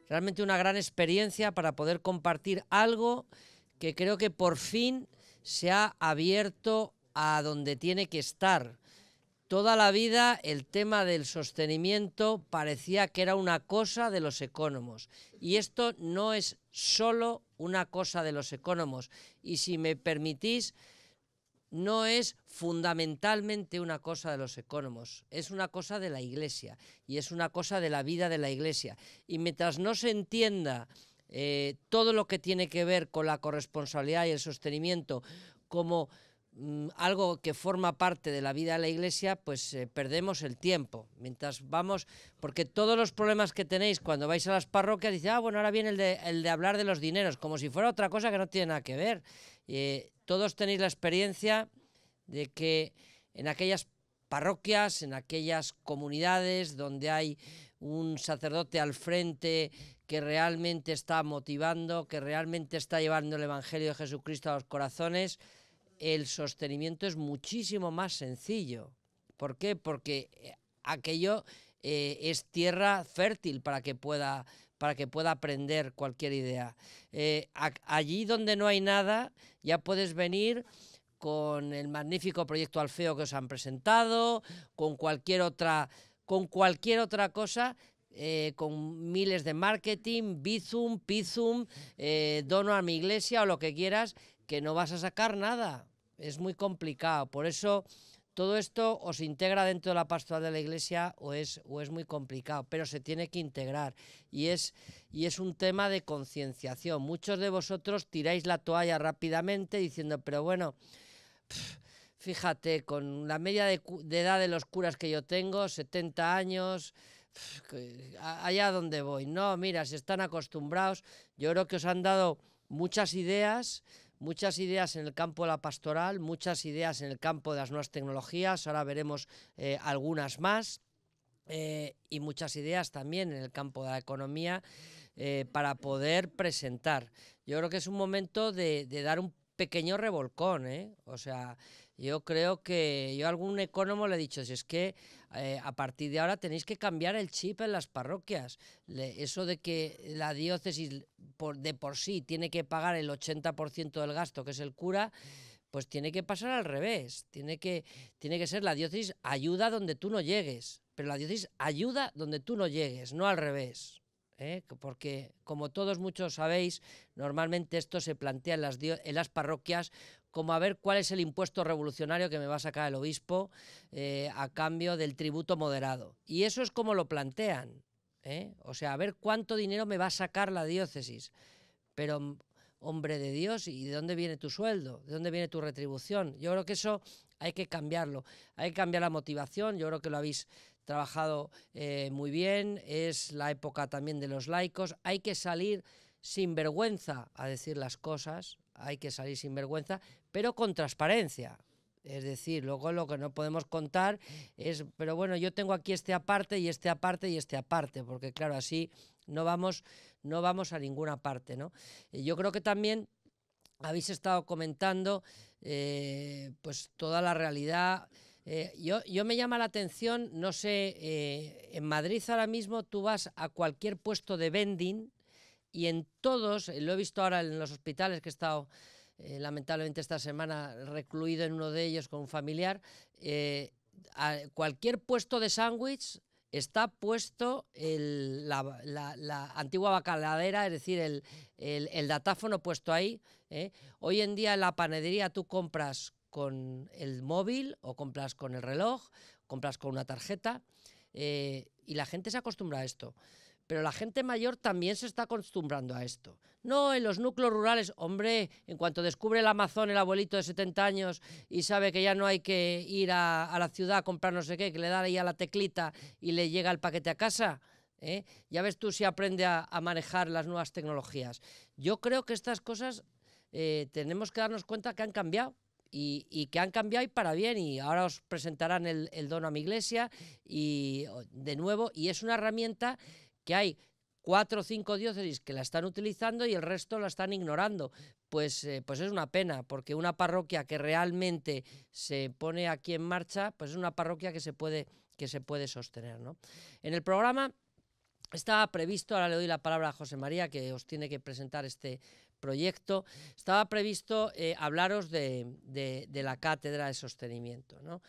realmente una gran experiencia para poder compartir algo que creo que por fin se ha abierto a donde tiene que estar. Toda la vida el tema del sostenimiento parecía que era una cosa de los ecónomos, y esto no es solo una cosa de los ecónomos, y si me permitís, no es fundamentalmente una cosa de los ecónomos, es una cosa de la Iglesia, y es una cosa de la vida de la Iglesia. Y mientras no se entienda todo lo que tiene que ver con la corresponsabilidad y el sostenimiento como algo que forma parte de la vida de la Iglesia, pues perdemos el tiempo. Mientras vamos, porque todos los problemas que tenéis cuando vais a las parroquias, dice, bueno, ahora viene el de hablar de los dineros, como si fuera otra cosa que no tiene nada que ver. Todos tenéis la experiencia de que en aquellas parroquias, en aquellas comunidades donde hay un sacerdote al frente que realmente está motivando, que realmente está llevando el Evangelio de Jesucristo a los corazones, el sostenimiento es muchísimo más sencillo. ¿Por qué? Porque aquello es tierra fértil para que pueda aprender cualquier idea. Allí donde no hay nada, ya puedes venir con el magnífico proyecto Alfeo que os han presentado, con cualquier otra cosa, con miles de marketing, Bizum, Pizum, dono a mi iglesia o lo que quieras, que no vas a sacar nada. Es muy complicado. Por eso todo esto o se integra dentro de la pastoral de la Iglesia o es muy complicado, pero se tiene que integrar, y es un tema de concienciación. Muchos de vosotros tiráis la toalla rápidamente diciendo, pero bueno, fíjate, con la media de edad de los curas que yo tengo, 70 años, allá donde voy. No, mira, si están acostumbrados. Yo creo que os han dado muchas ideas en el campo de la pastoral, muchas ideas en el campo de las nuevas tecnologías, ahora veremos algunas más, y muchas ideas también en el campo de la economía para poder presentar. Yo creo que es un momento de dar un pequeño revolcón, o sea, yo creo que yo a algún ecónomo le he dicho, si es que a partir de ahora tenéis que cambiar el chip en las parroquias. Eso de que la diócesis de por sí tiene que pagar el 80% del gasto, que es el cura, pues tiene que pasar al revés. Tiene que ser la diócesis ayuda donde tú no llegues, pero la diócesis ayuda donde tú no llegues, no al revés. Porque, como todos muchos sabéis, normalmente esto se plantea en las parroquias como a ver cuál es el impuesto revolucionario que me va a sacar el obispo a cambio del tributo moderado. Y eso es como lo plantean, o sea, a ver cuánto dinero me va a sacar la diócesis. Pero, hombre de Dios, ¿y de dónde viene tu sueldo? ¿De dónde viene tu retribución? Yo creo que eso hay que cambiarlo, hay que cambiar la motivación. Yo creo que lo habéis trabajado muy bien, es la época también de los laicos, hay que salir sin vergüenza a decir las cosas, hay que salir sin vergüenza, pero con transparencia. Es decir, luego lo que no podemos contar es, pero bueno, yo tengo aquí este aparte y este aparte y este aparte, porque claro, así no vamos a ninguna parte, ¿no? Yo creo que también habéis estado comentando pues toda la realidad. Yo me llama la atención, no sé, en Madrid ahora mismo tú vas a cualquier puesto de vending y en todos, lo he visto ahora en los hospitales que he estado lamentablemente esta semana recluido en uno de ellos con un familiar, a cualquier puesto de sándwich está puesto la antigua bacaladera, es decir, el datáfono puesto ahí. Hoy en día en la panadería tú compras con el móvil o compras con el reloj, compras con una tarjeta, y la gente se acostumbra a esto. Pero la gente mayor también se está acostumbrando a esto. No, en los núcleos rurales, hombre, en cuanto descubre el Amazon el abuelito de 70 años y sabe que ya no hay que ir a la ciudad a comprar no sé qué, que le da ahí a la teclita y le llega el paquete a casa, ya ves tú si aprende a manejar las nuevas tecnologías. Yo creo que estas cosas tenemos que darnos cuenta que han cambiado. Y que han cambiado y para bien, y ahora os presentarán el dono a mi iglesia y de nuevo, y es una herramienta que hay 4 o 5 diócesis que la están utilizando y el resto la están ignorando. Pues es una pena, porque una parroquia que realmente se pone aquí en marcha, pues es una parroquia que se puede sostener, ¿no? En el programa Estaba previsto, ahora le doy la palabra a José María, que os tiene que presentar este proyecto. Estaba previsto hablaros de la cátedra de sostenimiento, ¿no?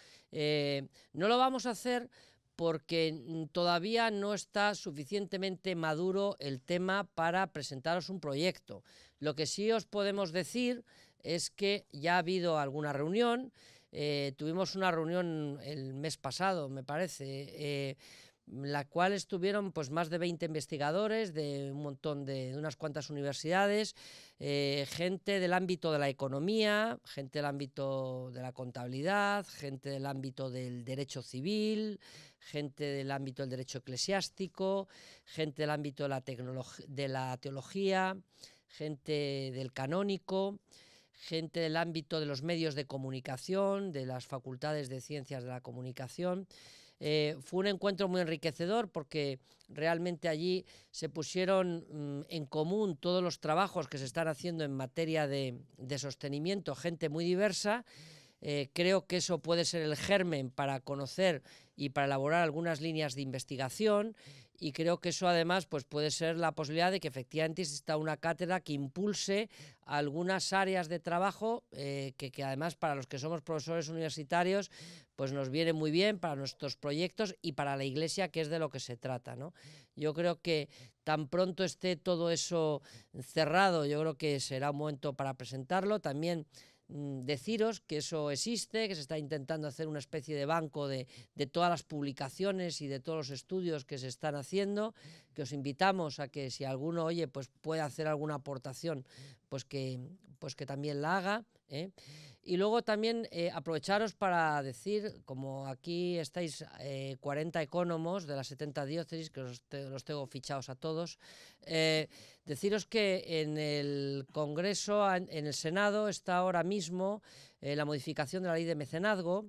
No lo vamos a hacer porque todavía no está suficientemente maduro el tema para presentaros un proyecto. Lo que sí os podemos decir es que ya ha habido alguna reunión. Tuvimos una reunión el mes pasado, me parece, la cual estuvieron pues más de 20 investigadores de un montón de unas cuantas universidades, gente del ámbito de la economía, gente del ámbito de la contabilidad, gente del ámbito del derecho civil, gente del ámbito del derecho eclesiástico, gente del ámbito de la teología, gente del canónico, gente del ámbito de los medios de comunicación, de las facultades de ciencias de la comunicación. Fue un encuentro muy enriquecedor porque realmente allí se pusieron en común todos los trabajos que se están haciendo en materia de sostenimiento, gente muy diversa. Creo que eso puede ser el germen para conocer y para elaborar algunas líneas de investigación, y creo que eso además pues puede ser la posibilidad de que efectivamente exista una cátedra que impulse algunas áreas de trabajo que además para los que somos profesores universitarios pues nos viene muy bien para nuestros proyectos y para la Iglesia, que es de lo que se trata, ¿no? Yo creo que tan pronto esté todo eso cerrado, yo creo que será un momento para presentarlo. También deciros que eso existe, que se está intentando hacer una especie de banco de todas las publicaciones y de todos los estudios que se están haciendo, que os invitamos a que si alguno, oye, pues puede hacer alguna aportación, pues que también la haga, ¿eh? Y luego también aprovecharos para decir, como aquí estáis 40 ecónomos de las 70 diócesis, que los tengo fichados a todos, deciros que en el Congreso, en el Senado, está ahora mismo la modificación de la ley de mecenazgo,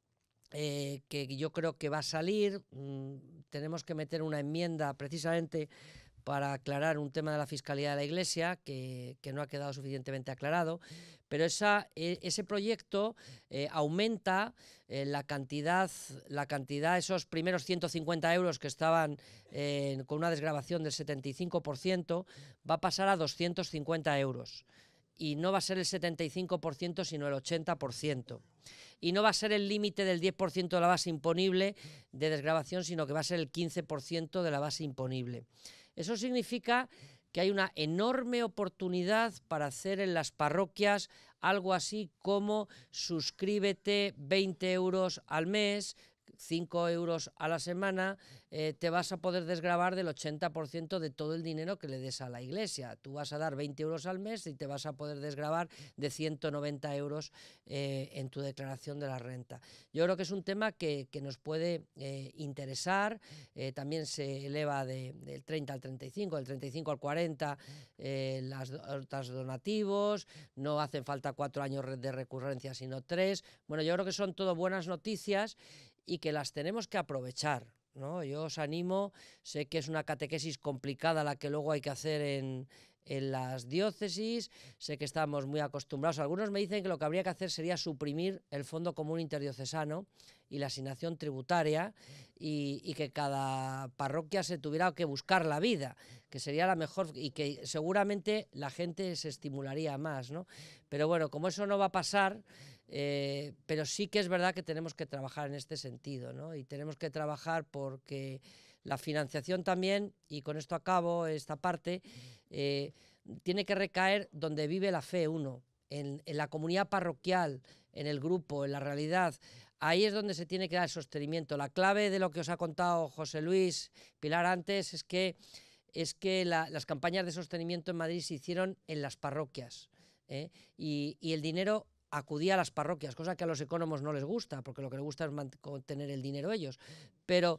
que yo creo que va a salir. Tenemos que meter una enmienda precisamente para aclarar un tema de la fiscalidad de la Iglesia que no ha quedado suficientemente aclarado, pero ese proyecto aumenta la cantidad, esos primeros 150 euros que estaban con una desgravación del 75%, va a pasar a 250 euros. Y no va a ser el 75%, sino el 80%. Y no va a ser el límite del 10% de la base imponible de desgravación, sino que va a ser el 15% de la base imponible. Eso significa que hay una enorme oportunidad para hacer en las parroquias algo así como suscríbete 20 euros al mes, 5 euros a la semana, te vas a poder desgravar del 80% de todo el dinero que le des a la Iglesia. Tú vas a dar 20 euros al mes y te vas a poder desgravar de 190 euros en tu declaración de la renta. Yo creo que es un tema que nos puede interesar. También se eleva del 30 al 35, del 35 al 40 las donativos, no hacen falta 4 años de recurrencia, sino 3. Bueno, yo creo que son todo buenas noticias y que las tenemos que aprovechar, ¿no? Yo os animo, sé que es una catequesis complicada la que luego hay que hacer en las diócesis, sé que estamos muy acostumbrados. Algunos me dicen que lo que habría que hacer sería suprimir el Fondo Común Interdiocesano y la asignación tributaria y que cada parroquia se tuviera que buscar la vida, que sería la mejor y que seguramente la gente se estimularía más, ¿no? Pero bueno, como eso no va a pasar, pero sí que es verdad que tenemos que trabajar en este sentido, ¿no? Y tenemos que trabajar porque la financiación también, y con esto acabo esta parte, tiene que recaer donde vive la fe uno, en la comunidad parroquial, en el grupo, en la realidad. Ahí es donde se tiene que dar el sostenimiento. La clave de lo que os ha contado José Luis, Pilar antes, es que las campañas de sostenimiento en Madrid se hicieron en las parroquias, y el dinero acudía a las parroquias, cosa que a los ecónomos no les gusta, porque lo que les gusta es tener el dinero ellos. Pero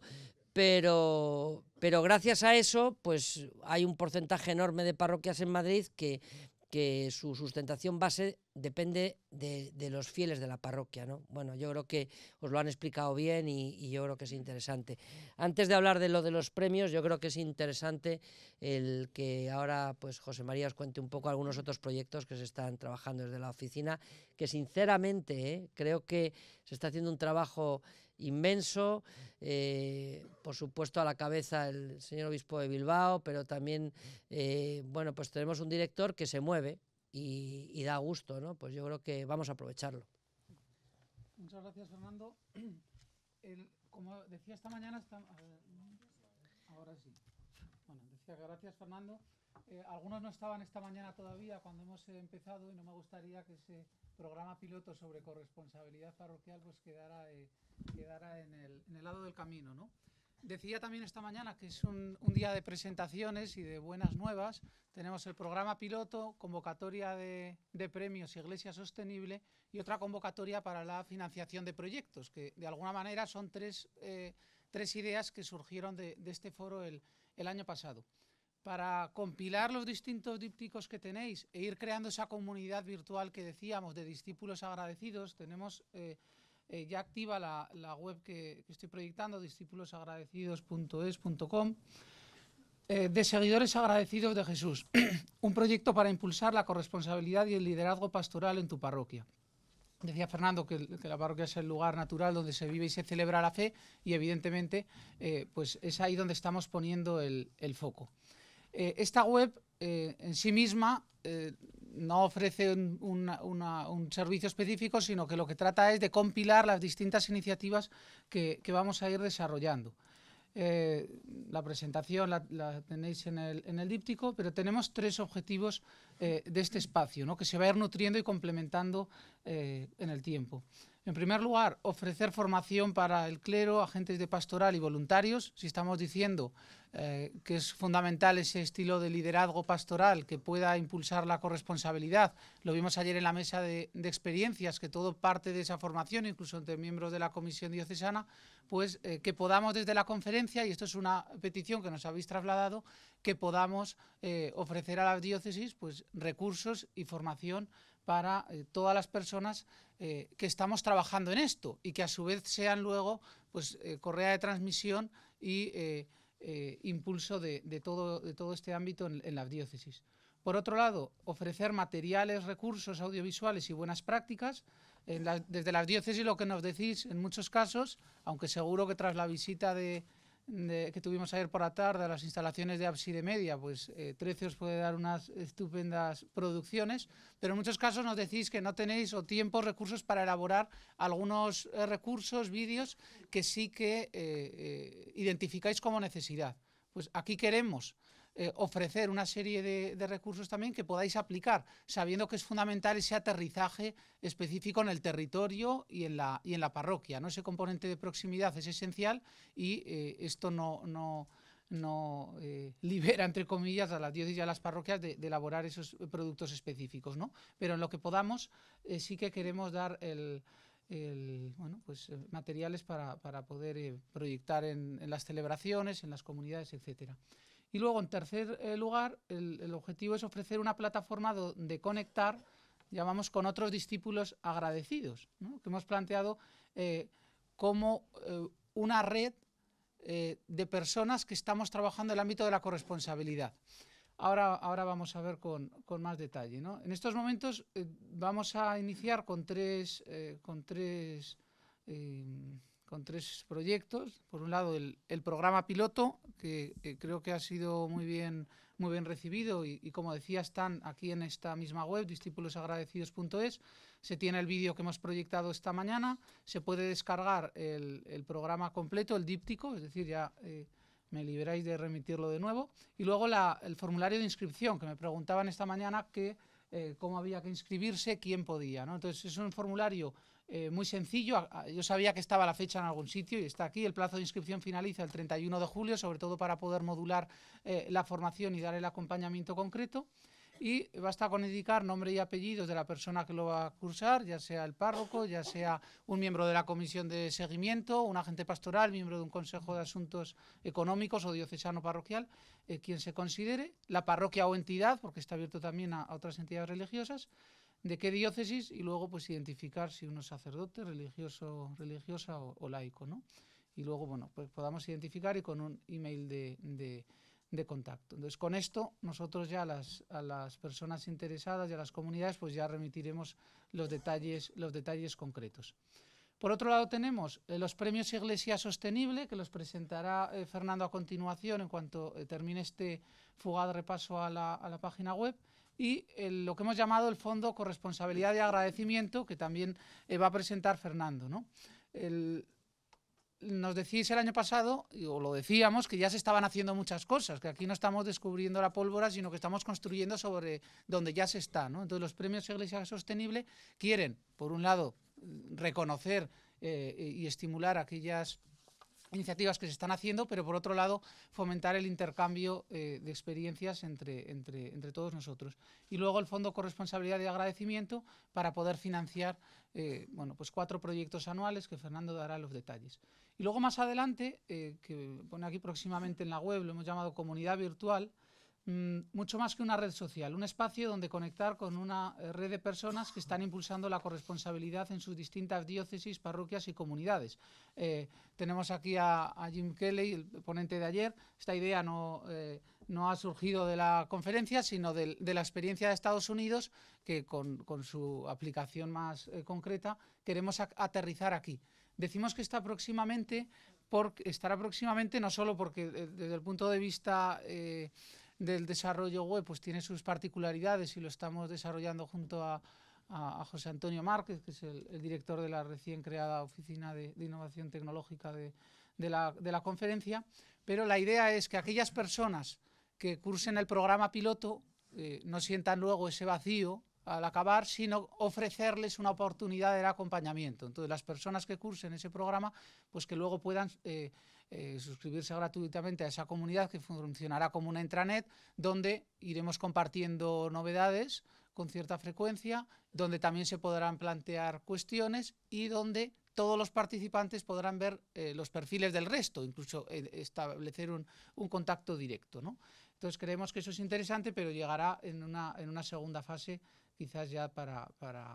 gracias a eso, pues hay un porcentaje enorme de parroquias en Madrid que su sustentación base depende de los fieles de la parroquia, ¿no? Bueno, yo creo que os lo han explicado bien y yo creo que es interesante. Antes de hablar de lo de los premios, yo creo que es interesante el que ahora pues José María os cuente un poco algunos otros proyectos que se están trabajando desde la oficina, que sinceramente creo que se está haciendo un trabajo inmenso, por supuesto a la cabeza el señor obispo de Bilbao, pero también, bueno, pues tenemos un director que se mueve y da gusto, ¿no? Pues yo creo que vamos a aprovecharlo. Muchas gracias, Fernando. Como decía esta mañana, ahora sí. Bueno, decía que gracias, Fernando. Algunos no estaban esta mañana todavía cuando hemos empezado y no me gustaría que ese programa piloto sobre corresponsabilidad parroquial pues quedara en el lado del camino, ¿no? Decía también esta mañana que es un día de presentaciones y de buenas nuevas. Tenemos el programa piloto, convocatoria de premios Iglesia Sostenible y otra convocatoria para la financiación de proyectos, que de alguna manera son tres ideas que surgieron de este foro el año pasado. Para compilar los distintos dípticos que tenéis e ir creando esa comunidad virtual que decíamos de discípulos agradecidos, tenemos ya activa la web que estoy proyectando, discípulosagradecidos.es.com, de seguidores agradecidos de Jesús, un proyecto para impulsar la corresponsabilidad y el liderazgo pastoral en tu parroquia. Decía Fernando que la parroquia es el lugar natural donde se vive y se celebra la fe y evidentemente pues es ahí donde estamos poniendo el foco. Esta web en sí misma no ofrece un servicio específico, sino que lo que trata es de compilar las distintas iniciativas que vamos a ir desarrollando. La presentación la tenéis en el díptico, pero tenemos tres objetivos de este espacio, ¿no? Que se va a ir nutriendo y complementando en el tiempo. En primer lugar, ofrecer formación para el clero, agentes de pastoral y voluntarios. Si estamos diciendo que es fundamental ese estilo de liderazgo pastoral que pueda impulsar la corresponsabilidad, lo vimos ayer en la mesa de experiencias, que todo parte de esa formación, incluso entre miembros de la Comisión Diocesana, pues que podamos desde la conferencia, y esto es una petición que nos habéis trasladado, que podamos ofrecer a las diócesis pues, recursos y formación para todas las personas que estamos trabajando en esto y que a su vez sean luego pues, correa de transmisión y impulso de todo este ámbito en las diócesis. Por otro lado, ofrecer materiales, recursos audiovisuales y buenas prácticas. Desde las diócesis lo que nos decís en muchos casos, aunque seguro que tras la visita que tuvimos ayer por la tarde a las instalaciones de Ábside Media, pues 13 os puede dar unas estupendas producciones, pero en muchos casos nos decís que no tenéis o tiempo, recursos para elaborar algunos recursos, vídeos que sí que identificáis como necesidad. Pues aquí queremos ofrecer una serie de recursos también que podáis aplicar, sabiendo que es fundamental ese aterrizaje específico en el territorio y en la parroquia, ¿no? Ese componente de proximidad es esencial y esto no libera, entre comillas, a las diócesis y a las parroquias de elaborar esos productos específicos, ¿no? Pero en lo que podamos sí que queremos dar bueno, pues, materiales para poder proyectar en las celebraciones, en las comunidades, etcétera. Y luego, en tercer lugar, el objetivo es ofrecer una plataforma de conectar, llamamos, con otros discípulos agradecidos, ¿no? Que hemos planteado como una red de personas que estamos trabajando en el ámbito de la corresponsabilidad. Ahora vamos a ver con más detalle, ¿no? En estos momentos vamos a iniciar con tres proyectos. Por un lado, el programa piloto, que creo que ha sido muy bien recibido y como decía, están aquí en esta misma web, discípulosagradecidos.es. Se tiene el vídeo que hemos proyectado esta mañana, se puede descargar el programa completo, el díptico, es decir, ya me liberáis de remitirlo de nuevo. Y luego el formulario de inscripción, que me preguntaban esta mañana cómo había que inscribirse, quién podía, ¿no? Entonces es un formulario muy sencillo. Yo sabía que estaba la fecha en algún sitio y está aquí. El plazo de inscripción finaliza el 31 de julio, sobre todo para poder modular la formación y dar el acompañamiento concreto. Y basta con indicar nombre y apellidos de la persona que lo va a cursar, ya sea el párroco, ya sea un miembro de la comisión de seguimiento, un agente pastoral, miembro de un consejo de asuntos económicos o diocesano parroquial, quien se considere, la parroquia o entidad, porque está abierto también a otras entidades religiosas, de qué diócesis, y luego pues identificar si uno es sacerdote, religiosa o laico, ¿no? Y luego, bueno, pues podamos identificar y con un email de contacto. Entonces, con esto, nosotros ya a las personas interesadas y a las comunidades, pues ya remitiremos los detalles concretos. Por otro lado tenemos los premios Iglesia Sostenible, que los presentará Fernando a continuación en cuanto termine este fugaz repaso a la página web, y lo que hemos llamado el Fondo Corresponsabilidad y Agradecimiento, que también va a presentar Fernando, ¿no? Nos decís el año pasado, o lo decíamos, que ya se estaban haciendo muchas cosas, que aquí no estamos descubriendo la pólvora, sino que estamos construyendo sobre donde ya se está, ¿no? Entonces los premios Iglesia Sostenible quieren, por un lado, reconocer y estimular aquellas iniciativas que se están haciendo, pero por otro lado fomentar el intercambio de experiencias entre todos nosotros. Y luego el Fondo Corresponsabilidad y Agradecimiento para poder financiar bueno, pues 4 proyectos anuales que Fernando dará los detalles. Y luego más adelante, que pone aquí próximamente en la web, lo hemos llamado Comunidad Virtual, mucho más que una red social, un espacio donde conectar con una red de personas que están impulsando la corresponsabilidad en sus distintas diócesis, parroquias y comunidades. Tenemos aquí a Jim Kelly, el ponente de ayer. Esta idea no ha surgido de la conferencia, sino de la experiencia de Estados Unidos, que con su aplicación más concreta queremos aterrizar aquí. Decimos que estará próximamente no solo porque desde el punto de vista del desarrollo web pues tiene sus particularidades y lo estamos desarrollando junto a José Antonio Márquez, que es el director de la recién creada Oficina de Innovación Tecnológica de la conferencia, pero la idea es que aquellas personas que cursen el programa piloto no sientan luego ese vacío al acabar, sino ofrecerles una oportunidad de acompañamiento. Entonces, las personas que cursen ese programa, pues que luego puedan suscribirse gratuitamente a esa comunidad, que funcionará como una intranet, donde iremos compartiendo novedades con cierta frecuencia, donde también se podrán plantear cuestiones y donde todos los participantes podrán ver los perfiles del resto, incluso establecer un contacto directo, ¿no? Entonces creemos que eso es interesante, pero llegará en una segunda fase, quizás ya para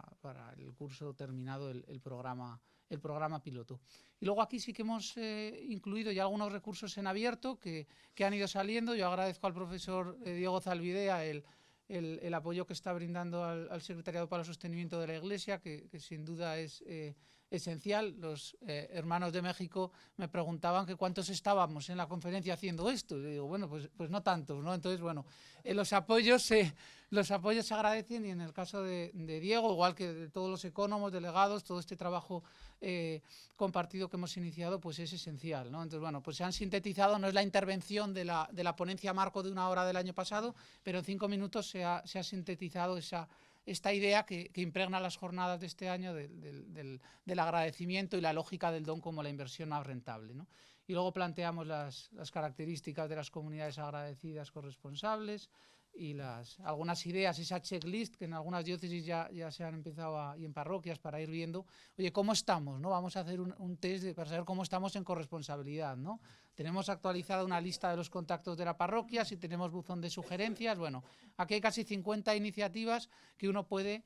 el curso terminado el programa piloto. Y luego aquí sí que hemos incluido ya algunos recursos en abierto que han ido saliendo. Yo agradezco al profesor Diego Zalbidea el apoyo que está brindando al Secretariado para el Sostenimiento de la Iglesia, que sin duda es esencial. Los hermanos de México me preguntaban que cuántos estábamos en la conferencia haciendo esto. Y digo, bueno, pues no tantos, ¿no? Entonces, bueno, los apoyos se agradecen, y en el caso de Diego, igual que de todos los ecónomos, delegados, todo este trabajo compartido que hemos iniciado, pues es esencial, ¿no? Entonces, bueno, pues se han sintetizado, no es la intervención de la ponencia marco de 1 hora del año pasado, pero en 5 minutos se ha sintetizado esta idea que impregna las jornadas de este año del agradecimiento y la lógica del don como la inversión más rentable, ¿no? Y luego planteamos las características de las comunidades agradecidas corresponsables y algunas ideas, esa checklist que en algunas diócesis ya se han empezado y en parroquias, para ir viendo, oye, ¿cómo estamos, no? Vamos a hacer un test para saber cómo estamos en corresponsabilidad, ¿no? Tenemos actualizada una lista de los contactos de la parroquia, si tenemos buzón de sugerencias. Bueno, aquí hay casi 50 iniciativas que uno puede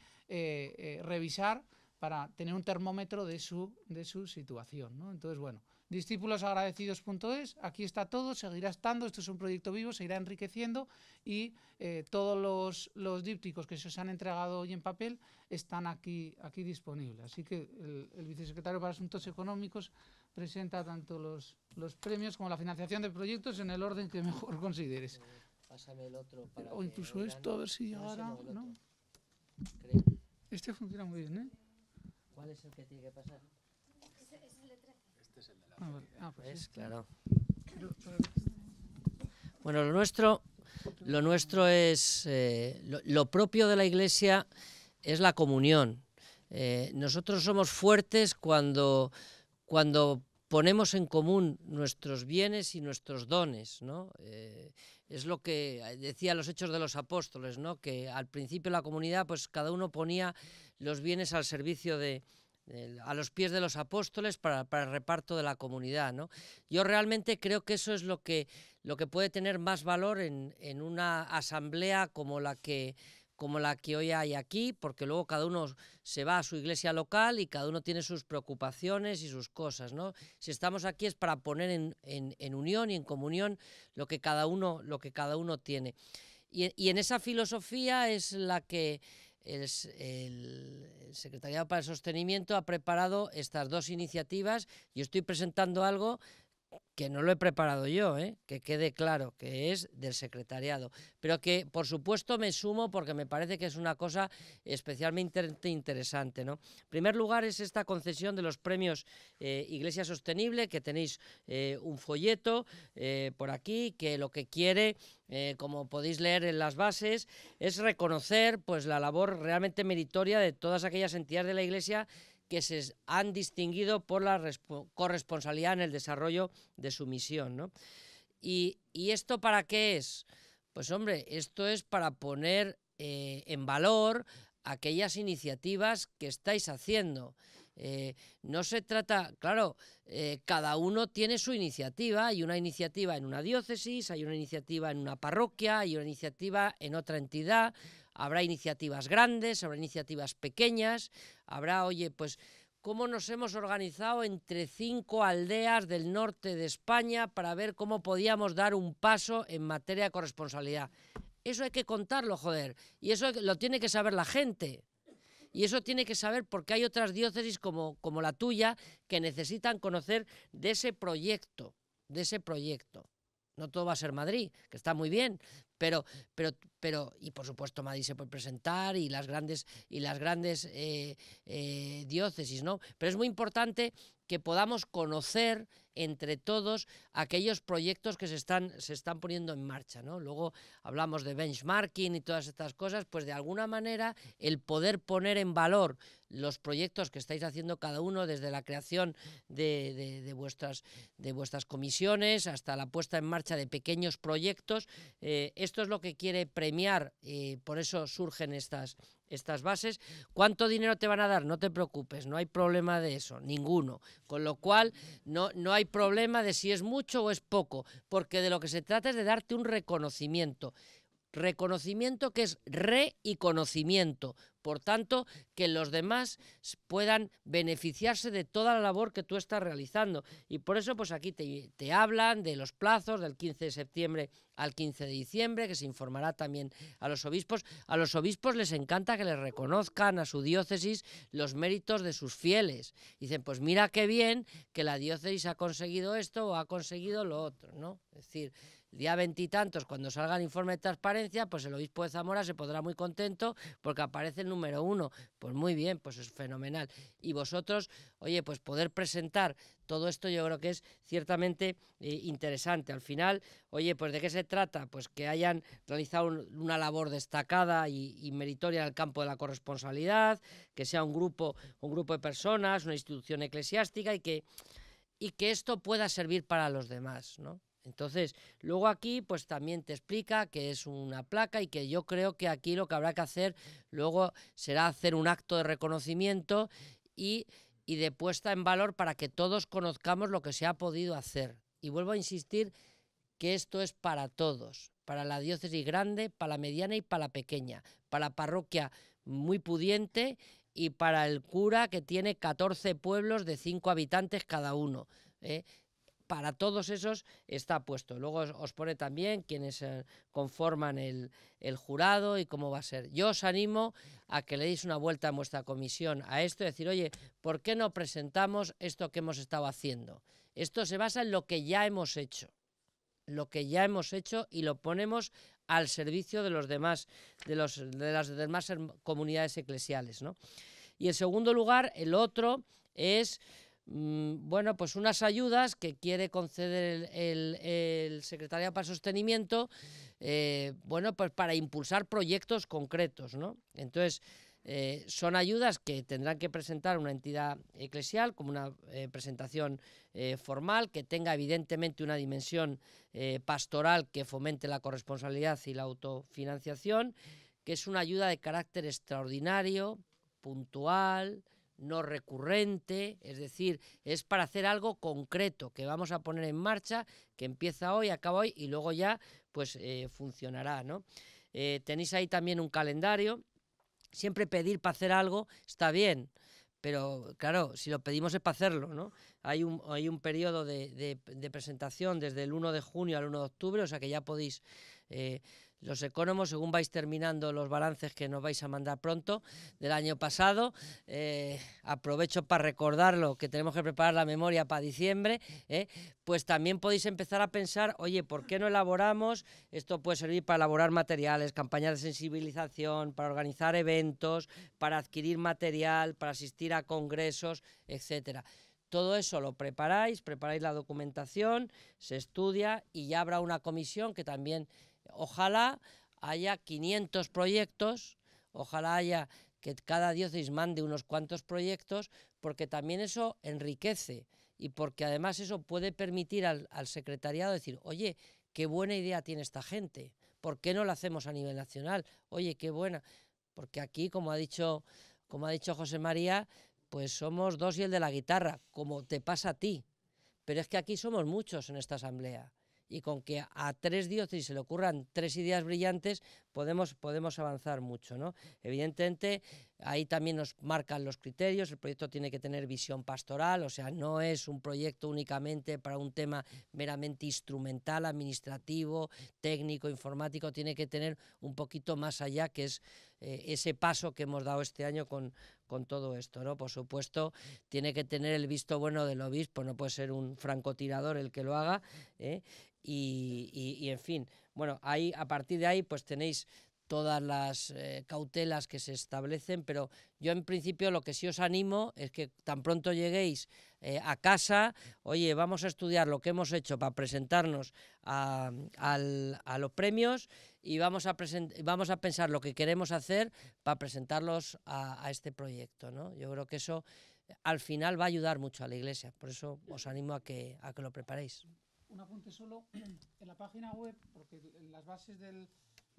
revisar para tener un termómetro de su situación, ¿no? Entonces, bueno, discípulosagradecidos.es, aquí está todo, seguirá estando, esto es un proyecto vivo, se irá enriqueciendo, y todos los dípticos que se os han entregado hoy en papel están aquí disponibles. Así que el vicesecretario para Asuntos Económicos presenta tanto los premios como la financiación de proyectos en el orden que mejor consideres. Pásame el otro para o incluso esto, a ver si llegará, ¿no? Creo. Este funciona muy bien, ¿eh? ¿Cuál es el que tiene que pasar? Es el de 13. Este es el de la... Pues ¿Ves? este. Claro. Bueno, lo nuestro es lo propio de la Iglesia es la comunión. Nosotros somos fuertes cuando ponemos en común nuestros bienes y nuestros dones, ¿no? Es lo que decía los Hechos de los Apóstoles, ¿no? Que al principio la comunidad, pues cada uno ponía los bienes al servicio a los pies de los apóstoles para el reparto de la comunidad, ¿no? Yo realmente creo que eso es lo que puede tener más valor en una asamblea como la que hoy hay aquí, porque luego cada uno se va a su iglesia local y cada uno tiene sus preocupaciones y sus cosas, ¿no? Si estamos aquí es para poner en unión y en comunión lo que cada uno tiene. Y en esa filosofía es la que el Secretariado para el Sostenimiento ha preparado estas dos iniciativas. Yo estoy presentando algo que no lo he preparado yo, que quede claro, que es del secretariado, pero que por supuesto me sumo porque me parece que es una cosa especialmente interesante, ¿no? En primer lugar es esta concesión de los premios Iglesia Sostenible, que tenéis un folleto por aquí, que lo que quiere, como podéis leer en las bases, es reconocer pues la labor realmente meritoria de todas aquellas entidades de la Iglesia que se han distinguido por la corresponsabilidad en el desarrollo de su misión, ¿no? ¿Y esto para qué es? Pues hombre, esto es para poner en valor aquellas iniciativas que estáis haciendo. No se trata, claro, cada uno tiene su iniciativa, hay una iniciativa en una diócesis, hay una iniciativa en una parroquia, hay una iniciativa en otra entidad. Habrá iniciativas grandes, habrá iniciativas pequeñas, habrá, oye, pues, cómo nos hemos organizado entre 5 aldeas del norte de España para ver cómo podíamos dar un paso en materia de corresponsabilidad. Eso hay que contarlo, joder, y eso lo tiene que saber la gente. Y eso tiene que saber porque hay otras diócesis como la tuya que necesitan conocer de ese proyecto, No todo va a ser Madrid, que está muy bien, pero y por supuesto Madrid se puede presentar y las grandes diócesis, ¿no? Pero es muy importante que podamos conocer entre todos aquellos proyectos que se están poniendo en marcha, ¿no? Luego hablamos de benchmarking y todas estas cosas, pues de alguna manera el poder poner en valor los proyectos que estáis haciendo cada uno, desde la creación de vuestras comisiones hasta la puesta en marcha de pequeños proyectos. Esto es lo que quiere premiar, por eso surgen estas bases. ¿Cuánto dinero te van a dar? No te preocupes, no hay problema de eso, ninguno. Con lo cual, no hay problema de si es mucho o es poco, porque de lo que se trata es de darte un reconocimiento. Reconocimiento que es re y conocimiento. Por tanto, que los demás puedan beneficiarse de toda la labor que tú estás realizando. Y por eso, pues aquí te hablan de los plazos del 15 de septiembre al 15 de diciembre, que se informará también a los obispos. A los obispos les encanta que les reconozcan a su diócesis los méritos de sus fieles. Dicen, pues mira qué bien que la diócesis ha conseguido esto o ha conseguido lo otro, ¿no? Es decir, el día 20 y tantos, cuando salga el informe de transparencia, pues el obispo de Zamora se pondrá muy contento porque aparece el número 1. Pues muy bien, pues es fenomenal. Y vosotros, oye, pues poder presentar todo esto yo creo que es ciertamente interesante. Al final, oye, pues ¿de qué se trata? Pues que hayan realizado una labor destacada y meritoria en el campo de la corresponsabilidad, que sea un grupo de personas, una institución eclesiástica y que esto pueda servir para los demás, ¿no? Entonces, luego aquí pues también te explica que es una placa y que yo creo que aquí lo que habrá que hacer luego será hacer un acto de reconocimiento y de puesta en valor para que todos conozcamos lo que se ha podido hacer. Y vuelvo a insistir que esto es para todos, para la diócesis grande, para la mediana y para la pequeña, para la parroquia muy pudiente y para el cura que tiene 14 pueblos de 5 habitantes cada uno, Para todos esos está puesto. Luego os pone también quienes conforman el jurado y cómo va a ser. Yo os animo a que le deis una vuelta en vuestra comisión a esto y decir, oye, ¿por qué no presentamos esto que hemos estado haciendo? Esto se basa en lo que ya hemos hecho. Y lo ponemos al servicio de los demás, de las demás comunidades eclesiales, ¿no? Y en segundo lugar, el otro es bueno, pues unas ayudas que quiere conceder el Secretariado para el Sostenimiento, bueno, pues para impulsar proyectos concretos, ¿no? Entonces, son ayudas que tendrán que presentar una entidad eclesial como una presentación formal, que tenga evidentemente una dimensión pastoral que fomente la corresponsabilidad y la autofinanciación, que es una ayuda de carácter extraordinario, puntual, no recurrente, es decir, es para hacer algo concreto que vamos a poner en marcha, que empieza hoy, acaba hoy y luego ya pues funcionará, ¿no? Tenéis ahí también un calendario. Siempre pedir para hacer algo está bien, pero claro, si lo pedimos es para hacerlo, ¿no? Hay un periodo de presentación desde el 1 de junio al 1 de octubre, o sea que ya podéis los ecónomos, según vais terminando los balances que nos vais a mandar pronto del año pasado, aprovecho para recordarlo, que tenemos que preparar la memoria para diciembre, pues también podéis empezar a pensar, oye, ¿por qué no elaboramos? Esto puede servir para elaborar materiales, campañas de sensibilización, para organizar eventos, para adquirir material, para asistir a congresos, etcétera. Todo eso lo preparáis la documentación, se estudia y ya habrá una comisión que también, ojalá haya 500 proyectos, ojalá haya que cada diócesis mande unos cuantos proyectos, porque también eso enriquece y porque además eso puede permitir al secretariado decir, oye, qué buena idea tiene esta gente, ¿por qué no lo hacemos a nivel nacional? Oye, qué buena, porque aquí, como ha dicho José María, pues somos dos y el de la guitarra, como te pasa a ti. Pero es que aquí somos muchos en esta asamblea. Y con que a 3 diócesis se le ocurran 3 ideas brillantes, podemos avanzar mucho, ¿no? Evidentemente, ahí también nos marcan los criterios, el proyecto tiene que tener visión pastoral, o sea, no es un proyecto únicamente para un tema meramente instrumental, administrativo, técnico, informático, tiene que tener un poquito más allá, que es ese paso que hemos dado este año con todo esto, ¿no? Por supuesto, tiene que tener el visto bueno del obispo, no puede ser un francotirador el que lo haga, y en fin, bueno, ahí, a partir de ahí pues tenéis todas las cautelas que se establecen, pero yo en principio lo que sí os animo es que tan pronto lleguéis a casa, oye, vamos a estudiar lo que hemos hecho para presentarnos a los premios y vamos a pensar lo que queremos hacer para presentarlos a este proyecto, ¿no? Yo creo que eso al final va a ayudar mucho a la Iglesia, por eso os animo a que lo preparéis. Un apunte solo, en la página web, porque en las bases de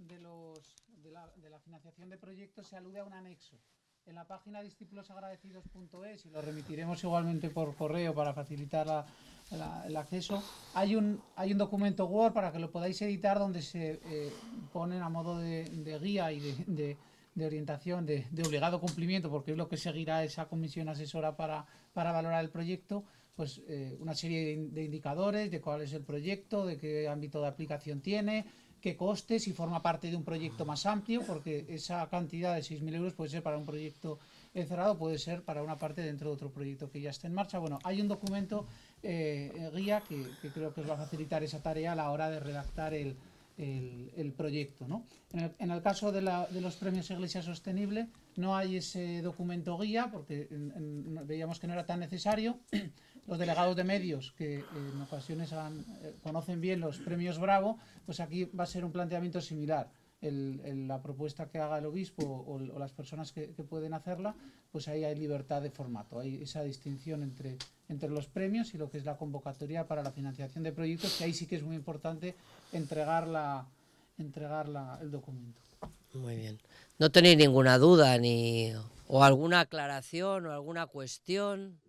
la financiación de proyectos se alude a un anexo. En la página discípulosagradecidos.es, y lo remitiremos igualmente por correo para facilitar el acceso, hay un documento Word para que lo podáis editar, donde se ponen a modo de guía y de orientación, de obligado cumplimiento, porque es lo que seguirá esa comisión asesora para valorar el proyecto, pues una serie de indicadores de cuál es el proyecto, de qué ámbito de aplicación tiene, qué costes, si forma parte de un proyecto más amplio, porque esa cantidad de 6.000 euros puede ser para un proyecto cerrado, puede ser para una parte dentro de otro proyecto que ya está en marcha. Bueno, hay un documento guía que creo que os va a facilitar esa tarea a la hora de redactar el proyecto, ¿no? En el caso de los premios Iglesia Sostenible no hay ese documento guía porque veíamos que no era tan necesario. Los delegados de medios que en ocasiones conocen bien los premios Bravo, pues aquí va a ser un planteamiento similar. La propuesta que haga el obispo o las personas que pueden hacerla, pues ahí hay libertad de formato, hay esa distinción entre los premios y lo que es la convocatoria para la financiación de proyectos, que ahí sí que es muy importante entregar el documento. Muy bien. ¿No tenéis ninguna duda o alguna aclaración o alguna cuestión?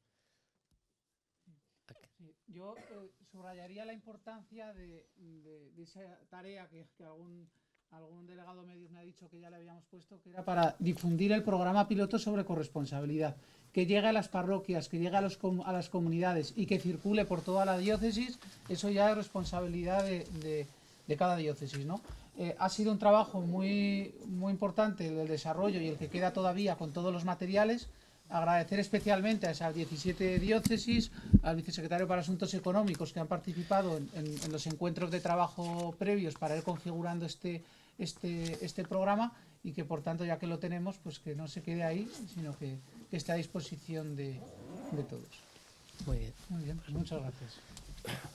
Yo subrayaría la importancia de esa tarea que algún delegado de medios me ha dicho que ya le habíamos puesto, que era para difundir el programa piloto sobre corresponsabilidad, que llegue a las parroquias, que llegue a las comunidades y que circule por toda la diócesis. Eso ya es responsabilidad de cada diócesis, ¿no? Ha sido un trabajo muy, muy importante el desarrollo y el que queda todavía con todos los materiales. Agradecer especialmente a esas 17 diócesis, al vicesecretario para Asuntos Económicos que han participado en los encuentros de trabajo previos para ir configurando este programa, y que por tanto, ya que lo tenemos, pues que no se quede ahí, sino que esté a disposición de todos. Muy bien. Muy bien, pues muchas gracias.